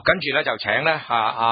跟住咧就請咧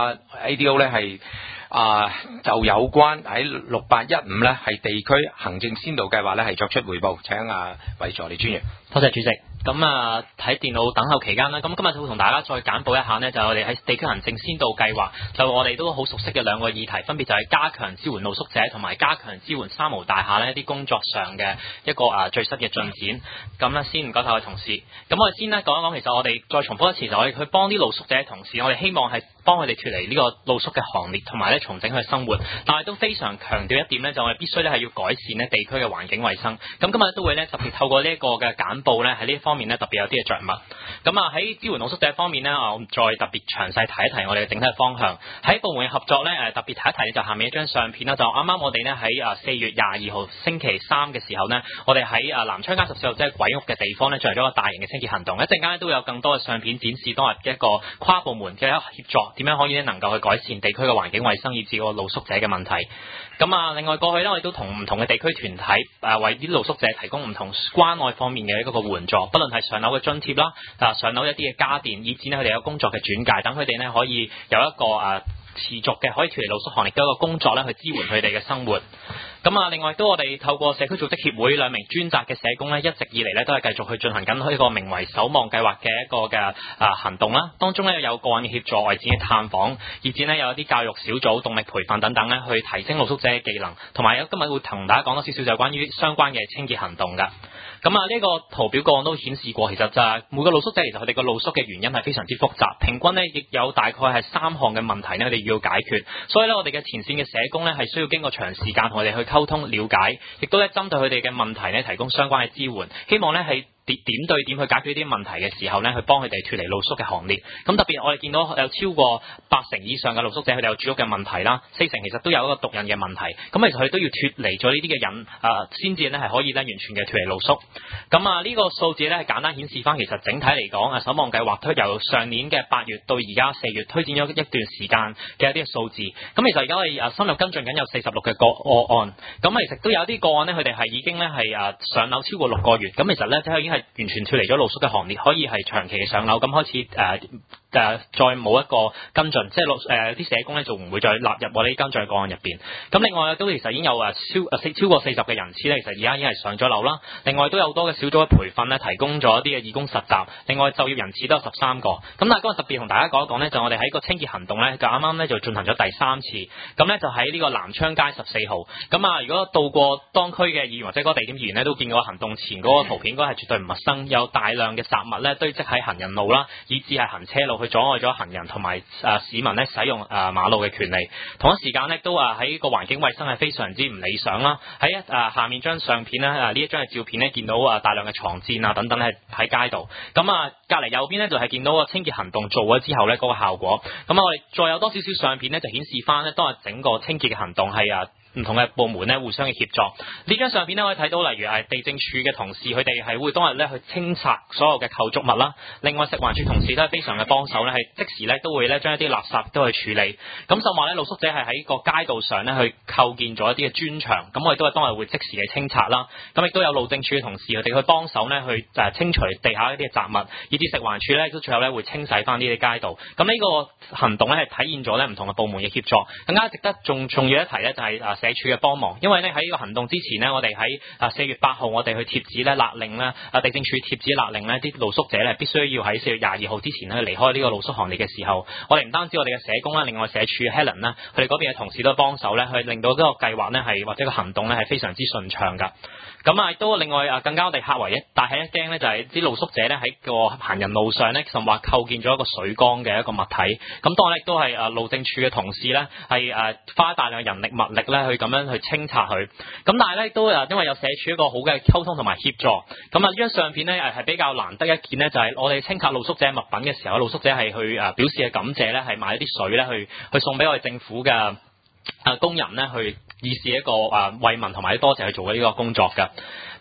ADO 咧係就有關喺6815咧係地區行政先導計劃咧係作出匯報，請韋助理專員。 多謝主席。咁喺電腦等候期間啦，咁今日就會同大家再簡報一下呢，就係我哋喺地區行政先導計劃，就我哋都好熟悉嘅兩個議題，分別就係加強支援露宿者同埋加強支援三無大廈呢一啲工作上嘅一個最新嘅進展。咁呢先唔該晒我哋同事。咁我哋先呢講一講，其實我哋再重複一次，就我哋去幫啲露宿者嘅同事，我哋希望係幫佢哋脫離呢個露宿嘅行列，同埋咧重整佢嘅生活。但係都非常強調一點呢，就我哋必須咧係要改善呢地區嘅環境衛生。咁今日都會呢特別透過呢一個嘅簡報呢，喺呢一方面呢特別有啲嘅着墨。咁喺支援露宿者方面呢，我再特別詳細提一提我哋嘅整體方向。喺部門嘅合作呢，特別提一提就下面一張相片啦。就啱啱我哋呢喺4月22號星期三嘅時候呢，我哋喺南昌街14號即係鬼屋嘅地方呢，進行咗一個大型嘅清潔行動。一陣間都有更多嘅相片展示當日嘅一個跨部門嘅協作，點樣可以呢能夠去改善地區嘅環境衛生，以至個露宿者嘅問題。咁另外過去呢，我哋都同唔同嘅地區團體為啲露宿者提供唔同關愛方面嘅一個援助，不論係上樓嘅津貼啦，上樓一啲嘅家電，以至呢佢哋有工作嘅轉介，等佢哋呢可以有一個持續嘅可以脫離露宿行列嘅一個工作咧，去支援佢哋嘅生活。咁另外都我哋透過社區組織協會兩名專責嘅社工咧，一直以嚟咧都係繼續去進行緊呢個名為守望計劃嘅一個嘅行動啦。當中咧有個案嘅協助、外展嘅探訪，以至呢有一啲教育小組、動力培訓等等咧，去提升露宿者嘅技能，同埋今日會同大家講多少少就關於相關嘅清潔行動㗎。咁呢個圖表個案都顯示過，其實就係每個露宿者其實佢哋個露宿嘅原因係非常之複雜，平均呢亦有大概係3項嘅問題呢，佢哋要解決。所以呢，我哋嘅前線嘅社工呢，係需要經過長時間同佢哋去溝通了解，亦都咧針對佢哋嘅問題呢提供相關嘅支援，希望呢係點對點去解決呢啲問題嘅時候呢，去幫佢哋脫離露宿嘅行列。咁特別我哋見到有超過80%以上嘅露宿者佢哋有住屋嘅問題啦，40%其實都有一個毒癮嘅問題。咁其實佢哋都要脫離咗呢啲嘅癮，先至呢係可以呢完全嘅脫離露宿。咁呢個數字呢係簡單顯示翻，其實整體嚟講守望計劃由上年嘅8月到而家4月推展咗一段時間嘅一啲數字。咁其實而家我哋深入跟進緊有46嘅個案。咁其實都有啲個案呢，佢哋係已經呢係上樓超過6個月。咁其實呢，即係已經係完全脫離咗露宿嘅行列，可以係長期嘅上樓。咁開始再冇一個跟進，即係啲社工咧就唔會再納入我哋呢跟進個案入邊。咁另外都其實已經有超過40嘅人次咧，其實而家已經係上咗樓啦。另外都有好多嘅小組嘅培訓咧，提供咗一啲嘅義工實習。另外就業人次都有13個。咁但係今日特別同大家講一講呢，就我哋喺個清潔行動咧，就啱啱咧就進行咗第3次。咁咧就喺呢個南昌街14號。咁如果到過當區嘅議員或者嗰個地點議員咧，都見過行動前嗰個圖片，應該係絕對唔陌生。有大量嘅雜物咧堆積喺行人路啦，以至係行車路，去阻礙咗行人同埋市民咧使用馬路嘅權利。同一時間咧都喺個環境衛生係非常之唔理想啦。喺下面張相片咧呢一張嘅照片咧，見到大量嘅床墊等等咧喺街度。咁隔離右邊咧就係見到個清潔行動做咗之後咧嗰個效果。咁我哋再有多少少相片咧，就顯示翻咧當日整個清潔嘅行動係唔同嘅部門咧互相嘅協作。呢張相片咧可以睇到，例如地政處嘅同事，佢哋係會當日咧去清拆所有嘅構築物啦。另外食環署同事都係非常嘅幫手咧，係即時咧都會咧將一啲垃圾都去處理。咁甚至話咧露宿者係喺個街道上咧去構建咗一啲嘅磚牆，咁我哋都係當日會即時嘅清拆啦。咁亦都有路政署嘅同事，佢哋去幫手咧去清除地下一啲嘅雜物，以至食環署咧都最後咧會清洗翻呢啲街道。咁呢個行動咧係體現咗咧唔同嘅部門嘅協作。更加值得重要一提咧就係社署嘅幫忙，因為咧喺呢個行動之前呢，我哋喺4月8號我哋去貼紙咧勒令咧地政處貼紙勒令呢啲露宿者咧必須要喺4月22號之前咧離開呢個露宿行列嘅時候，我哋唔單止我哋嘅社工啦，另外社署 Helen 啦，佢哋嗰邊嘅同事都幫手咧去令到呢個計劃呢係或者個行動咧係非常之順暢㗎。咁亦都另外更加我哋嚇為大吃一驚呢，就係啲露宿者咧喺個行人路上呢，甚至話構建咗一個水缸嘅一個物體。咁當然亦都係路政處嘅同事呢，係花大量人力物力咧去咁樣去清拆佢。咁但係咧都因為有社署一個好嘅溝通同埋協助。咁呢張相片呢，係比較難得一見呢，就係我哋清拆露宿者物品嘅時候，露宿者係去表示嘅感謝咧，係買一啲水咧去送俾我哋政府嘅工人咧去以示一個慰問同埋多謝去做呢個工作㗎。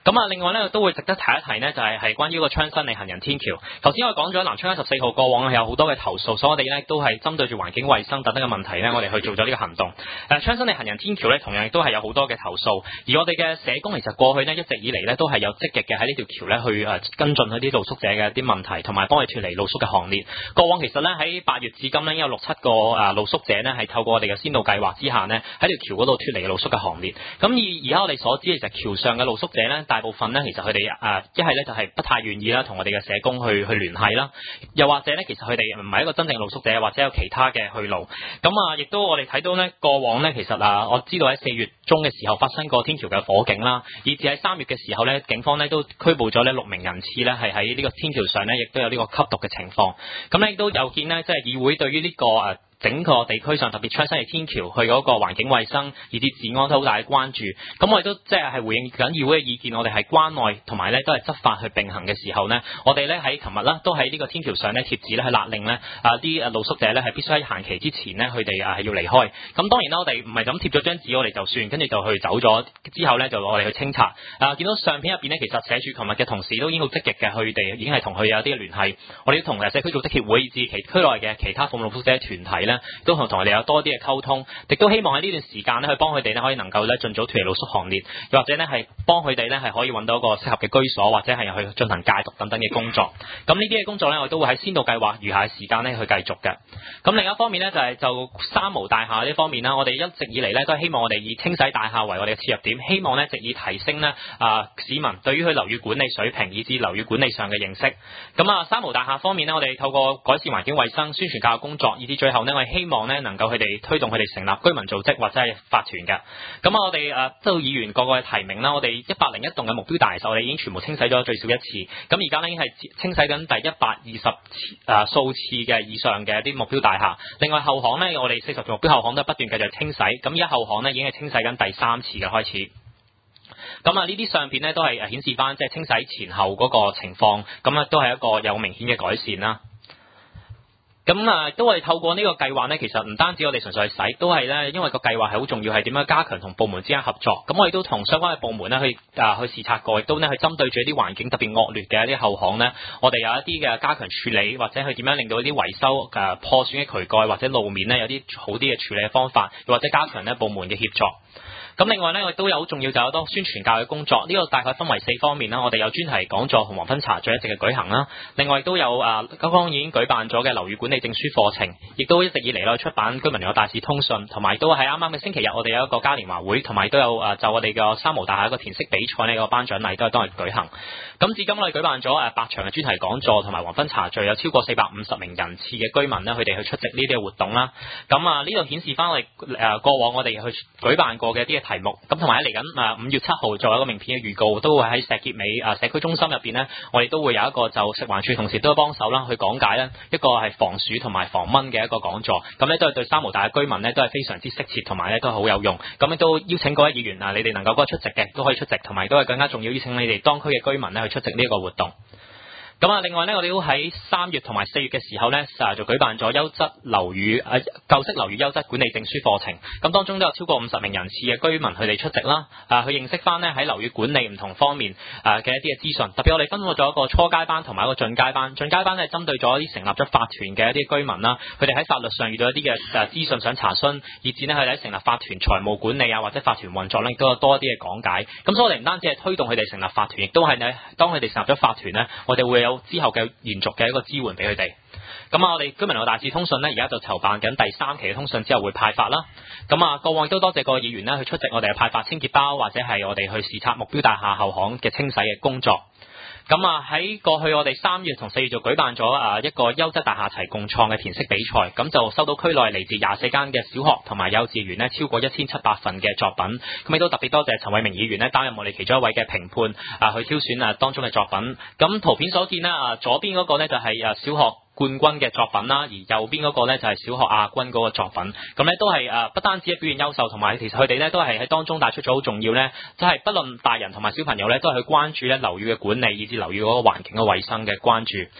咁啊，另外咧都會值得提一提呢，就係關於個昌新里行人天橋。頭先我講咗南昌街14號過往係有好多嘅投訴，所以我哋咧都係針對住環境衛生等等嘅問題咧，我哋去做咗呢個行動。昌新里行人天橋咧，同樣亦都係有好多嘅投訴，而我哋嘅社工其實過去呢，一直以嚟咧都係有積極嘅喺呢條橋咧去跟進佢啲露宿者嘅一啲問題，同埋幫佢脫離露宿嘅行列。過往其實咧喺8月至今呢，有6-7個露宿者呢，係透過我哋嘅先導計劃之下呢，喺條橋嗰度脫離露宿嘅行列。咁而家我哋所知其實橋上嘅露宿者呢，大部分呢，其實佢哋一係咧就係不太願意啦，同我哋嘅社工去聯繫啦，又或者咧其實佢哋唔係一個真正露宿者，或者有其他嘅去路。咁亦都我哋睇到呢，過往呢，其實我知道喺4月中嘅時候發生過天橋嘅火警啦，以至喺3月嘅時候呢，警方呢都拘捕咗呢6名人次呢，係喺呢個天橋上呢，亦都有呢個吸毒嘅情況。咁咧亦都有見呢，即係議會對於呢個整個地區上特別昌新里天橋去嗰個環境衛生以至治安都好大嘅關注，咁我哋都即係回應緊議會嘅意見，我哋係關內同埋咧都係執法去並行嘅時候呢，我哋咧喺琴日啦都喺呢個天橋上咧貼紙咧去勒令呢啲露宿者咧係必須喺限期之前呢，佢哋係要離開。咁當然啦，我哋唔係咁貼咗張紙我哋就算，跟住就去走咗之後呢，就我哋去清拆。見到相片入邊呢，其實社署琴日嘅同事都已經好積極嘅，佢哋已經係同佢有啲聯繫。我哋都同社區組織協會以至區內嘅其他服務露宿者團體呢，都同佢哋有多啲嘅溝通，亦都希望喺呢段時間呢，去幫佢哋呢可以能夠咧盡早脫離露宿行列，又或者呢係幫佢哋呢係可以揾到一個適合嘅居所，或者係去進行戒毒等等嘅工作。咁呢啲嘅工作呢，我哋都會喺先導計劃餘下嘅時間呢去繼續嘅。咁另一方面呢，就三無大廈呢方面啦，我哋一直以嚟呢都係希望我哋以清洗大廈為我哋嘅切入點，希望呢藉以提升呢市民對於佢樓宇管理水平以至樓宇管理上嘅認識。咁三無大廈方面呢，我哋透過改善環境衛生、宣傳教育工作，以至最後呢，我哋希望呢能夠佢哋推動佢哋成立居民組織或者係法團嘅。咁我哋都議員個個嘅提名啦，我哋101棟嘅目標大廈，我哋已經全部清洗咗最少一次。咁而家呢已經係清洗緊第120數次嘅以上嘅一啲目標大廈。另外後巷呢，我哋40座目標後巷都不斷繼續清洗。咁而家後巷呢已經係清洗緊第3次嘅開始。咁呢啲相片呢都係顯示翻即係清洗前後嗰個情況，咁都係一個有明顯嘅改善啦。咁都係透過呢個計劃呢，其實唔單止我哋純粹係洗，都係呢，因為個計劃係好重要，係點樣加強同部門之間合作。咁我哋都同相關嘅部門呢去視察過，亦都呢去針對住一啲環境特別惡劣嘅一啲後巷呢，我哋有一啲嘅加強處理，或者去點樣令到一啲維修破損嘅渠蓋或者路面呢有啲好啲嘅處理方法，又或者加強呢部門嘅協作。咁另外呢，我哋都有好重要就有多宣傳教育工作，呢個大概分為4方面啦。我哋有專題講座同黃昏茶聚一直嘅舉行啦。另外亦都有剛剛已經舉辦咗嘅樓宇管理證書課程，亦都一直以嚟出版居民有大使通訊，同埋都喺啱啱嘅星期日，我哋有一個嘉年華會，同埋都有就我哋嘅三無大廈一個填色比賽呢個頒獎禮都係當日舉行。咁至今我哋舉辦咗8場嘅專題講座同埋黃昏茶聚，有超過450名人次嘅居民呢，佢哋去出席呢啲嘅活動啦。咁呢度顯示翻我哋過往我哋去舉辦過嘅一啲題目，咁同埋嚟緊5月7號作為一個名片嘅預告，都會喺石硤尾社區中心入邊呢，我哋都會有一個就食環署同時都有幫手啦，去講解呢一個係防鼠同埋防蚊嘅一個講座。咁呢都係對三無大嘅居民呢都係非常之適切，同埋呢都係好有用。咁呢都邀請各位議員你哋能夠嗰日出席嘅都可以出席，同埋都係更加重要邀請你哋當區嘅居民呢去出席呢一個活動。咁另外呢，我哋都喺3月同埋4月嘅時候呢，就舉辦咗優質樓宇舊式樓宇優質管理證書課程。咁當中都有超過50名人次嘅居民佢哋出席啦，去認識翻呢喺樓宇管理唔同方面嘅一啲嘅資訊。特別我哋分咗一個初階班同埋一個進階班。進階班呢，針對咗一啲成立咗法團嘅一啲居民啦，佢哋喺法律上遇到一啲嘅資訊想查詢，以至呢佢哋喺成立法團財務管理或者法團運作呢，亦都有多一啲嘅講解。咁所以我哋唔單止係推動佢哋成立法團，亦都係呢當佢哋成立咗法團呢，我哋會有之後嘅延續嘅一個支援俾佢哋。咁我哋居民有大使通訊呢，而家就籌辦緊第3期嘅通訊，之後會派發啦。咁過往亦都多謝各位議員呢去出席我哋嘅派發清潔包，或者係我哋去視察目標大廈後巷嘅清洗嘅工作。咁喺過去我哋3月同4月就舉辦咗一個優質大廈齊共創嘅填色比賽，咁就收到區內嚟自24間嘅小學同埋幼稚園呢超過1700份嘅作品。咁亦都特別多謝陳偉明議員呢擔任我哋其中一位嘅評判去挑選當中嘅作品。咁圖片所見呢，左邊嗰個呢就係小學冠軍嘅作品啦，而右邊嗰個呢就係小學亞軍嗰個作品。咁呢都係不單止係表現優秀，同埋其實佢哋呢都係喺當中帶出咗好重要呢，即係不論大人同埋小朋友呢都係去關注呢樓宇嘅管理，以至樓宇嗰個環境嘅衛生嘅關注。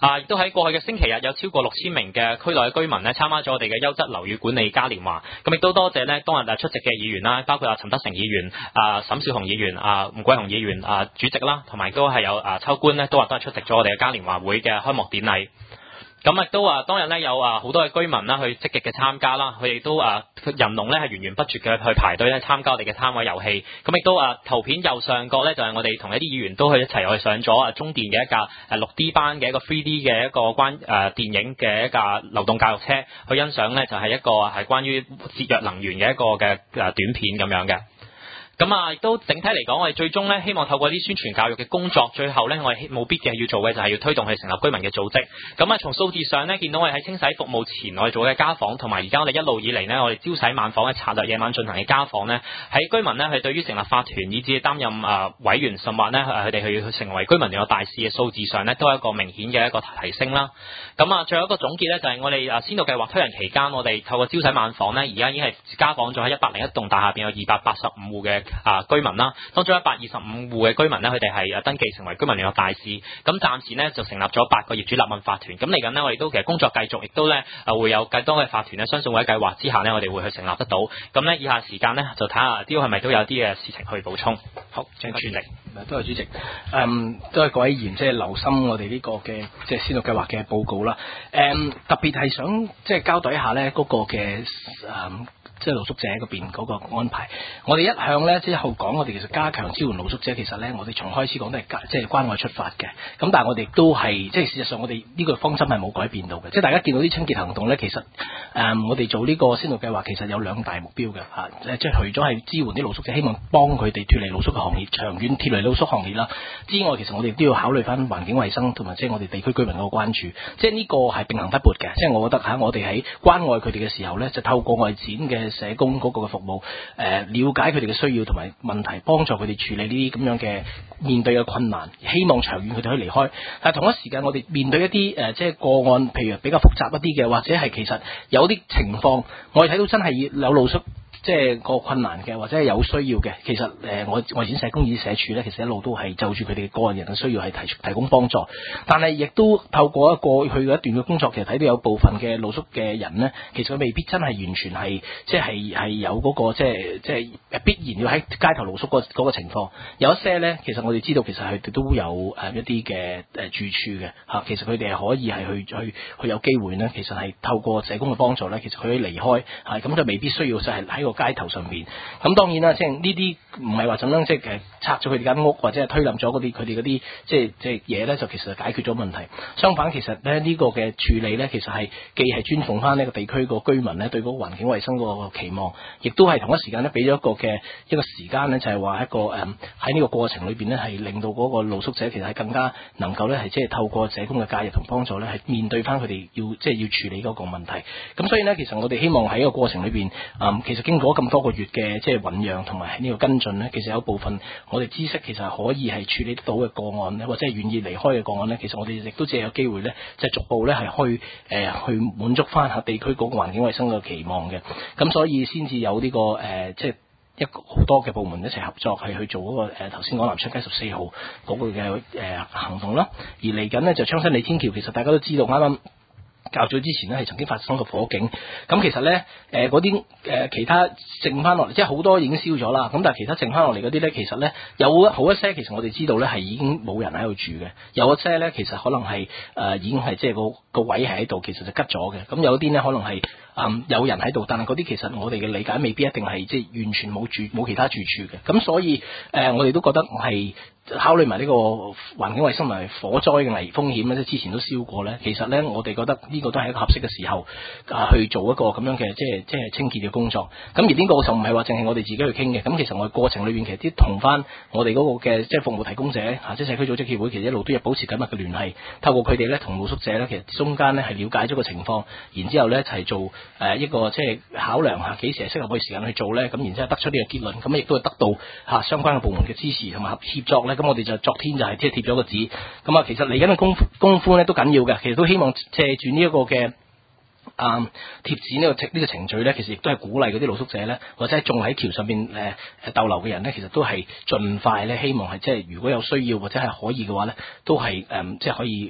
亦都喺過去嘅星期日有超過6000名嘅區內嘅居民咧參加咗我哋嘅優質樓宇管理嘉年華。咁亦都多謝咧當日出席嘅議員啦，包括陳德成議員、沈少雄議員、吳桂雄議員主席啦，同埋都係有秋官咧都係出席咗我哋嘅嘉年華會嘅開幕典禮。咁亦都當日咧有好多嘅居民啦去積極嘅參加啦，佢哋都人龍咧係源源不絕嘅去排隊咧參加我哋嘅攤位遊戲。咁亦都圖片右上角咧就係我哋同一啲議員都去一齊去上咗中電嘅一架6D 班嘅一個 3D 嘅一個電影嘅一架流動教育車去欣賞咧，就係一個係關於節約能源嘅一個嘅短片咁樣嘅。咁亦都整體嚟講，我哋最終咧希望透過啲宣傳教育嘅工作，最後咧我哋務必嘅要做嘅就係要推動去成立居民嘅組織。咁從數字上咧見到我哋喺清洗服務前我哋做嘅家訪，同埋而家我哋一路以嚟呢，我哋朝洗晚訪嘅策略夜晚進行嘅家訪呢，喺居民呢，係對於成立法團以至擔任委員甚或呢，佢哋去成為居民聯絡大使嘅數字上呢，都係一個明顯嘅一個提升啦。咁最後一個總結呢，就係我哋先導計劃推行期間，我哋透過朝洗晚訪呢，而家已經係家訪咗喺101棟大廈入邊有285戶嘅居民啦，當中125戶嘅居民呢，佢哋係登記成為居民聯絡大使。咁暫時呢，就成立咗8個業主立案法團。咁嚟緊呢，我哋都其實工作繼續，亦都呢會有更多嘅法團呢，相信會喺計劃之下呢，我哋會去成立得到。咁呢，以下時間呢，就睇下啲係咪都有啲嘅事情去補充。好，請主席。 多謝主席。都係各位議員即係留心我哋呢個嘅即係先導計劃嘅報告啦。特別係想即係交代一下呢嗰個嘅即係露宿者嗰邊嗰個安排。我哋一向咧之後講，我哋其實加強支援露宿者，其實咧我哋從開始講都係即係關愛出發嘅。咁但係我哋都係即係事實上我哋呢個方針係冇改變到嘅。即係大家見到啲清潔行動咧，其實我哋做呢個先導計劃其實有2大目標嘅嚇。即係除咗係支援啲露宿者，希望幫佢哋脫離露宿嘅行列，長遠脫離露宿行列啦之外，其實我哋都要考慮翻環境衛生同埋即係我哋地區居民嗰個關注。即係呢個係並行不悖嘅。即係我覺得我哋喺關愛佢哋嘅時候咧，就透過外展嘅社工嗰個嘅服務，了解佢哋嘅需要同埋問題，幫助佢哋處理呢啲咁樣嘅面對嘅困難，希望長遠佢哋可以離開。但係同一時間，我哋面對一啲即係個案，譬如比較複雜一啲嘅，或者係其實有啲情況，我哋睇到真係有露宿即係個困難嘅，或者係有需要嘅，其實我外展社工以社署咧，其實一路都係就住佢哋嘅個人嘅需要係提供幫助。但係亦都透過過去嘅一段嘅工作，其實睇到有部分嘅露宿嘅人呢，其實佢未必真係完全係即係有嗰個即係必然要喺街頭露宿嗰個情況。有一些呢，其實我哋知道其實佢哋都有一啲嘅住處嘅嚇，其實佢哋係可以係去有機會呢，其實係透過社工嘅幫助呢，其實佢可以離開係咁就未必需要就係喺個街頭上面。咁當然啦，即係呢啲唔係話怎樣即係拆咗佢哋間屋或者係推冧咗佢哋嗰啲即係嘢咧，就其實解決咗問題。相反，其實咧呢個嘅處理咧，其實係既係尊重翻呢個地區個居民咧對嗰個環境衛生嗰個期望，亦都係同一時間咧俾咗一個時間咧，就係話一個喺呢個過程裏邊咧，係令到嗰個露宿者其實係更加能夠咧係即係透過社工嘅介入同幫助咧，係面對翻佢哋要處理嗰個問題。咁所以咧，其實我哋希望喺個過程裏邊，其實經過咁多個月嘅即係醞釀同埋呢個跟進咧，其實有部分我哋知識其實可以係處理得到嘅個案咧，或者係願意離開嘅個案咧，其實我哋亦都只係有機會咧，即係逐步咧係去滿足翻下地區嗰個環境衛生嘅期望嘅。咁所以先至有呢個即係一個好多嘅部門一齊合作係去做嗰個頭先講南昌街14號嗰個嘅行動啦。而嚟緊呢，就昌新里天橋，其實大家都知道啱啱較早之前呢係曾經發生過火警，咁其實呢，嗰啲其他剩翻落嚟，即係好多已經燒咗啦，咁但係其他剩翻落嚟嗰啲呢，其實呢，有好一些其實我哋知道呢係已經冇人喺度住嘅，有一些呢，其實可能係已經係即係個位係喺度，其實就吉咗嘅，咁有啲呢，可能係有人喺度，但係嗰啲其實我哋嘅理解未必一定係即係完全冇其他住處嘅，咁所以我哋都覺得係考慮埋呢個環境衛生同埋火災嘅危風險咧，即係之前都燒過咧。其實咧，我哋覺得呢個都係一個合適嘅時候去做一個咁樣嘅即係清潔嘅工作。咁而呢個就唔係話淨係我哋自己去傾嘅。咁其實我哋過程裏邊其實啲同翻我哋嗰個嘅即係服務提供者即係社區組織協會，其實一路都有保持緊密嘅聯繫。透過佢哋咧同露宿者咧，其實中間咧係了解咗個情況，然之後咧一齊做一個即係考量下幾時係適合嘅時間去做咧。咁然之後得出呢個結論，咁亦都係得到相關嘅部門嘅支持同埋協作咧。咁我哋就昨天就係即係貼咗個紙，咁啊其實嚟緊嘅功夫咧都緊要嘅，其實都希望借住呢一個嘅貼紙呢個程序咧，其實亦都係鼓勵嗰啲露宿者咧，或者仲喺橋上邊逗留嘅人咧，其實都係盡快咧，希望係即係如果有需要或者係可以嘅話咧，都係即係可以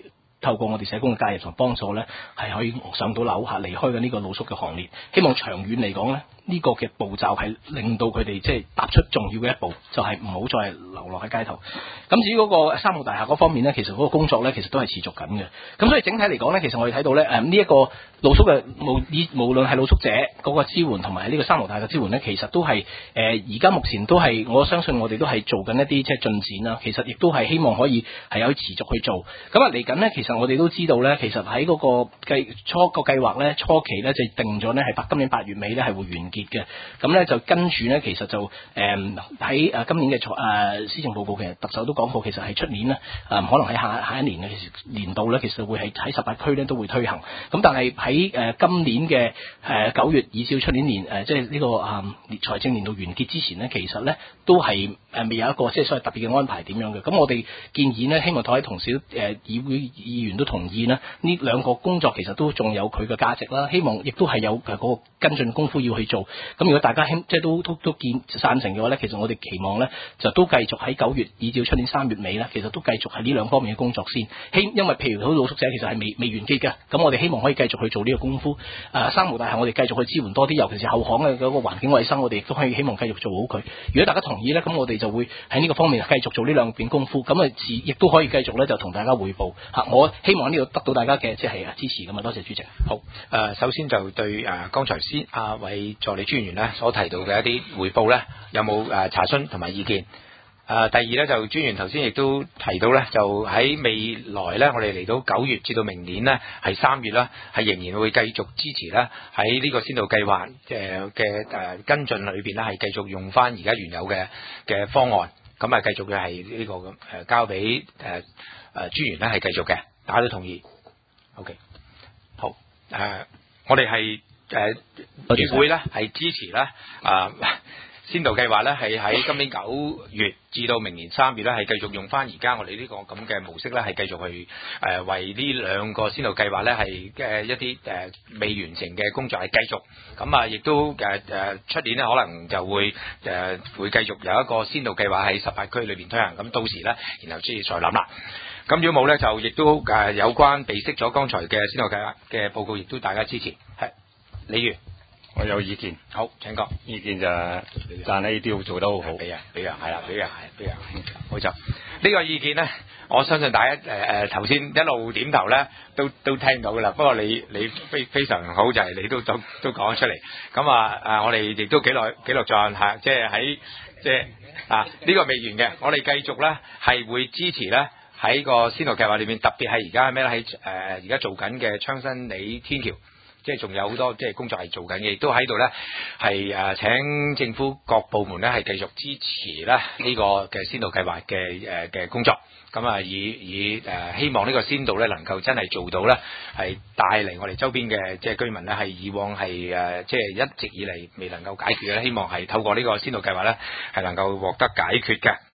透過我哋社工嘅介入同幫助咧，係可以上到樓離開嘅呢個露宿嘅行列。希望長遠嚟講咧，呢個嘅步驟係令到佢哋即係踏出重要嘅一步，就係唔好再流落喺街頭。咁至於嗰個三號大廈嗰方面咧，其實嗰個工作咧，其實都係持續緊嘅。咁所以整體嚟講咧，其實我哋睇到咧，呢一個露宿嘅無論係露宿者嗰個支援同埋呢個三號大廈嘅支援咧，其實都係而家目前都係我相信我哋都係做緊一啲即係進展啦。其實亦都係希望可以係可以持續去做。咁嚟緊咧，其實我哋都知道咧，其實喺嗰個計劃咧，初期咧就定咗咧係今年8月尾咧係會完結嘅。咁咧就跟住咧，其實就喺今年嘅施政報告，其實特首都講過，其實係出年咧可能喺下一年嘅年度咧，其實會係喺18區咧都會推行。咁但係喺今年嘅9月以至出年即係呢個財政年度完結之前咧，其實咧都係未有一個即係所謂特別嘅安排點樣嘅。咁我哋建議呢，希望各位同事議會議員都同意呢，呢兩個工作其實都仲有佢嘅價值啦。希望亦都係有嗰個跟進功夫要去做。咁如果大家即係都贊成嘅話咧，其實我哋期望咧就都繼續喺9月以至出年3月尾咧，其實都繼續係呢兩方面嘅工作先。因為譬如好露宿者其實係未完結嘅，咁我哋希望可以繼續去做呢個功夫。三號大廈我哋繼續去支援多啲，尤其是後巷嘅嗰個環境衛生，我哋亦都可以希望繼續做好佢。如果大家同意咧，咁我哋就會喺呢個方面繼續做呢兩邊功夫。咁亦都可以繼續咧就同大家匯報嚇。我希望呢度得到大家嘅即係支持㗎嘛。多謝主席。 好，首先就對剛才位助理專員咧所提到嘅一啲匯報咧，有冇查詢同埋意見？第二咧就專員頭先亦都提到咧，就喺未來咧，我哋嚟到9月至到明年呢，係3月啦，係仍然會繼續支持咧喺呢個先導計劃嘅跟進裏邊咧，係繼續用翻而家原有嘅方案，咁繼續嘅係呢個咁交俾專員咧係繼續嘅，大家都同意。OK， 好，我哋係議會咧係支持咧先導計劃咧係喺今年9月至到明年3月咧係繼續用翻而家我哋呢個咁嘅模式咧係繼續去為呢兩個先導計劃咧係一啲未完成嘅工作係繼續，咁亦都出年咧可能就會繼續有一個先導計劃喺18區裏邊推行，咁到時咧然後先至再諗啦。咁如果冇咧就亦都有關備悉咗剛才嘅先導計劃嘅報告，亦都大家支持。係李如。 我有意見， 好，請講。 意見就係讚呢啲做得好好。 俾人係啦，俾人，冇錯。呢個意見咧，我相信大家頭先一路點頭咧，都聽到噶啦。不過你非常好，就係你都講咗出嚟。咁我哋亦都記錄在案嚇，即係喺呢個未完嘅，我哋繼續咧係會支持咧喺個先導計劃裏面，特別係而家係咩咧？喺而家做緊嘅昌新里天橋。即係仲有好多即係工作係做緊嘅，亦都喺度咧係請政府各部門咧係繼續支持咧呢個嘅先導計劃嘅工作。咁以希望呢個先導咧能夠真係做到咧係帶嚟我哋周邊嘅即係居民咧係以往係即係一直以嚟未能夠解決嘅，希望係透過呢個先導計劃咧係能夠獲得解決嘅。